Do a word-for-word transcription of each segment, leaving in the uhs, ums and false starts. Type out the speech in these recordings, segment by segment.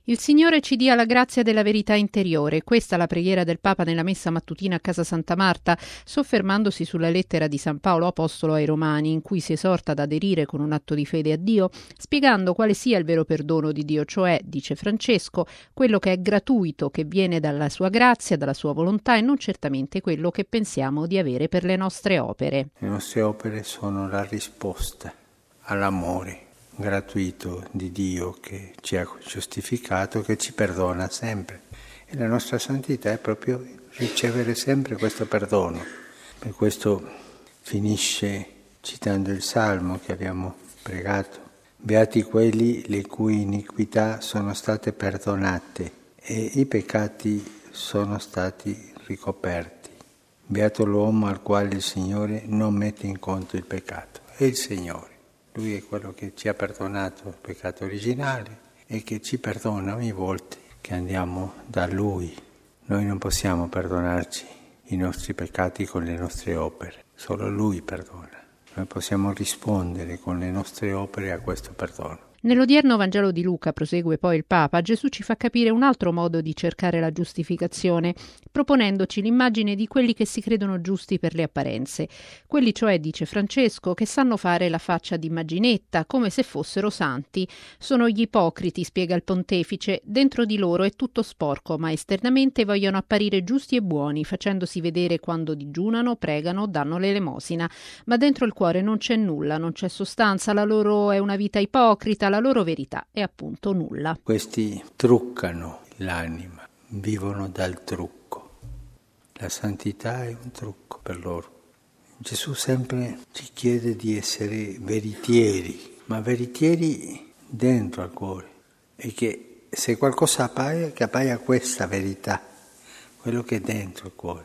Il Signore ci dia la grazia della verità interiore. Questa è la preghiera del Papa nella messa mattutina a Casa Santa Marta, soffermandosi sulla lettera di San Paolo Apostolo ai Romani, in cui si esorta ad aderire con un atto di fede a Dio, spiegando quale sia il vero perdono di Dio, cioè, dice Francesco, quello che è gratuito, che viene dalla sua grazia, dalla sua volontà e non certamente quello che pensiamo di avere per le nostre opere. Le nostre opere sono la risposta all'amore gratuito di Dio che ci ha giustificato, che ci perdona sempre. E la nostra santità è proprio ricevere sempre questo perdono. Per questo finisce citando il Salmo che abbiamo pregato. Beati quelli le cui iniquità sono state perdonate e i peccati sono stati ricoperti. Beato l'uomo al quale il Signore non mette in conto il peccato. È il Signore. Lui è quello che ci ha perdonato il peccato originale e che ci perdona ogni volta che andiamo da Lui. Noi non possiamo perdonarci i nostri peccati con le nostre opere, solo Lui perdona. Noi possiamo rispondere con le nostre opere a questo perdono. Nell'odierno Vangelo di Luca, prosegue poi il Papa, Gesù ci fa capire un altro modo di cercare la giustificazione, proponendoci l'immagine di quelli che si credono giusti per le apparenze. Quelli cioè, dice Francesco, che sanno fare la faccia d'immaginetta, come se fossero santi. Sono gli ipocriti, spiega il pontefice, dentro di loro è tutto sporco, ma esternamente vogliono apparire giusti e buoni, facendosi vedere quando digiunano, pregano, danno l'elemosina. Ma dentro il cuore non c'è nulla, non c'è sostanza, la loro è una vita ipocrita, la loro verità è appunto nulla. Questi truccano l'anima, vivono dal trucco. La santità è un trucco per loro. Gesù sempre ci chiede di essere veritieri, ma veritieri dentro al cuore. E che se qualcosa appaia, che appaia questa verità, quello che è dentro il cuore.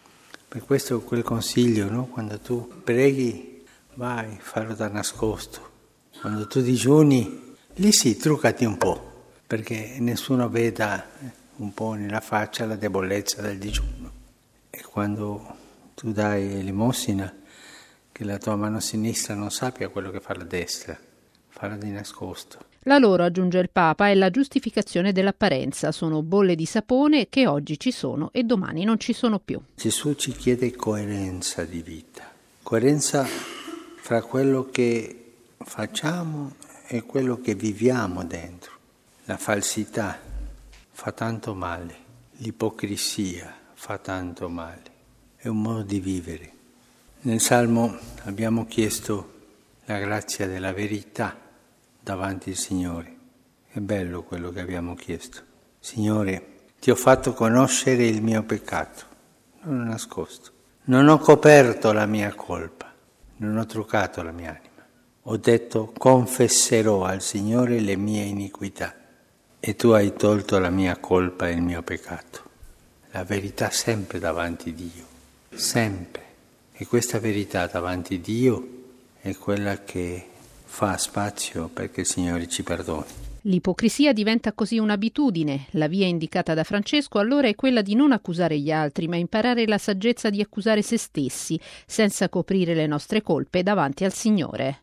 Per questo quel consiglio, no? Quando tu preghi, vai, fallo da nascosto. Quando tu digiuni, lì sì, truccati un po', perché nessuno veda un po' nella faccia la debolezza del digiuno. E quando tu dai elemosina, che la tua mano sinistra non sappia quello che fa la destra, farla di nascosto. La loro, aggiunge il Papa, è la giustificazione dell'apparenza. Sono bolle di sapone che oggi ci sono e domani non ci sono più. Gesù ci chiede coerenza di vita, coerenza fra quello che facciamo e quello che viviamo dentro. La falsità fa tanto male, l'ipocrisia fa tanto male, è un modo di vivere. Nel Salmo abbiamo chiesto la grazia della verità davanti al Signore. È bello quello che abbiamo chiesto. Signore, ti ho fatto conoscere il mio peccato, non l'ho nascosto, non ho coperto la mia colpa, non ho truccato la mia anima. Ho detto, confesserò al Signore le mie iniquità e tu hai tolto la mia colpa e il mio peccato. La verità sempre davanti a Dio, sempre. E questa verità davanti a Dio è quella che fa spazio perché il Signore ci perdoni. L'ipocrisia diventa così un'abitudine. La via indicata da Francesco allora è quella di non accusare gli altri, ma imparare la saggezza di accusare se stessi, senza coprire le nostre colpe davanti al Signore.